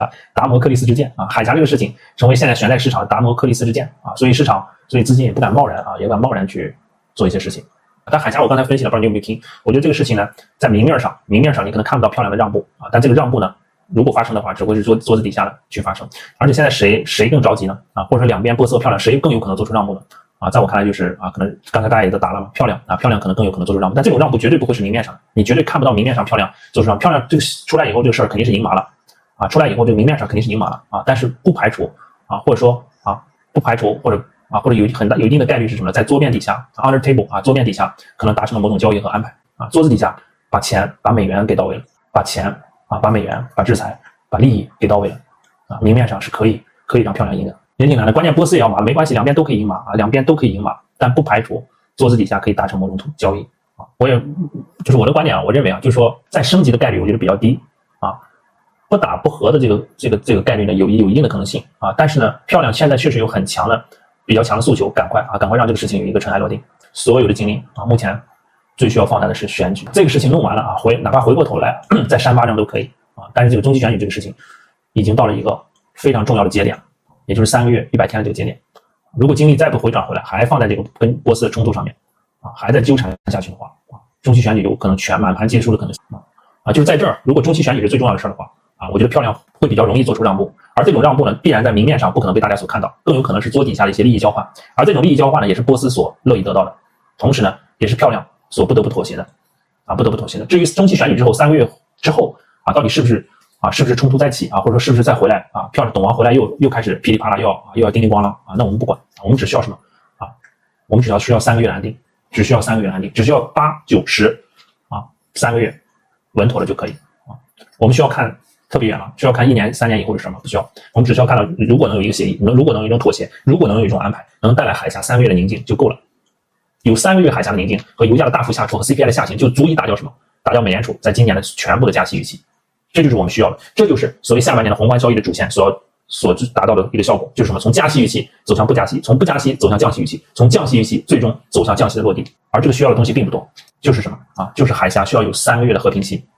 达摩克利斯之剑啊，海峡这个事情成为现在悬在市场的达摩克利斯之剑啊，所以资金也不敢贸然去做一些事情。但海峡我刚才分析了，不知道你有没有听？我觉得这个事情呢，在明面上你可能看不到漂亮的让步啊，但这个让步呢，如果发生的话，只会是桌子底下的去发生。而且现在谁更着急呢？啊，或者说两边波色漂亮，谁更有可能做出让步呢？啊，在我看来就是啊，可能刚才大家也都答了嘛，漂亮可能更有可能做出让步，但这种让步绝对不会是明面上的，你绝对看不到明面上漂亮做出让步，漂亮这个出来以后这个事儿肯定是赢麻了啊，出来以后这个明面上肯定是赢麻了啊，但是不排除啊，或者说啊，不排除或者有一定的概率是什么呢？在桌面底下 under table 啊，桌面底下可能达成了某种交易和安排啊，桌子底下把美元给到位了，把美元把制裁把利益给到位了啊，明面上是可以让漂亮赢的。也挺难的，关键波斯也要麻，没关系，两边都可以赢麻啊，但不排除桌子底下可以达成某种交易啊。就是我的观点啊，我认为啊，就是说在升级的概率我觉得比较低啊，不打不和的这个概率呢有一定的可能性啊，但是呢，漂亮现在确实有比较强的诉求，赶快让这个事情有一个尘埃落定，所有的精力啊，目前最需要放大的是选举，这个事情弄完了啊，哪怕回过头来再扇巴掌都可以啊，但是这个中期选举这个事情已经到了一个非常重要的节点。也就是3个月100天的这个节点，如果精力再不回转回来，还放在这个跟波斯的冲突上面啊，还在纠缠下去的话啊，中期选举有可能满盘皆输的可能性啊，就是在这儿，如果中期选举是最重要的事的话啊，我觉得漂亮会比较容易做出让步，而这种让步呢，必然在明面上不可能被大家所看到，更有可能是桌底下的一些利益交换，而这种利益交换呢，也是波斯所乐意得到的，同时呢，也是漂亮所不得不妥协的啊，至于中期选举之后3个月之后啊，到底是不是冲突再起啊，或者说是不是再回来啊？漂亮董王回来又开始噼里啪啦又要叮叮咣啷啊？那我们不管，我们只需要什么啊？我们需要3个月的安定，只需要8、9、10啊，3个月稳妥了就可以啊。我们需要看特别远了，需要看1年、3年以后的事吗？不需要，我们只需要看到如果能有一个协议，如果能有一种妥协，如果能有一种安排，能带来海峡3个月的宁静就够了。有3个月海峡的宁静和油价的大幅下挫和 CPI 的下行，就足以打掉什么？打掉美联储在今年的全部的加息预期。这就是我们需要的，这就是所谓下半年的宏观交易的主线所达到的一个效果，就是什么？从加息预期走向不加息，从不加息走向降息预期，从降息预期最终走向降息的落地。而这个需要的东西并不多，就是什么啊？就是海峡需要有3个月的和平期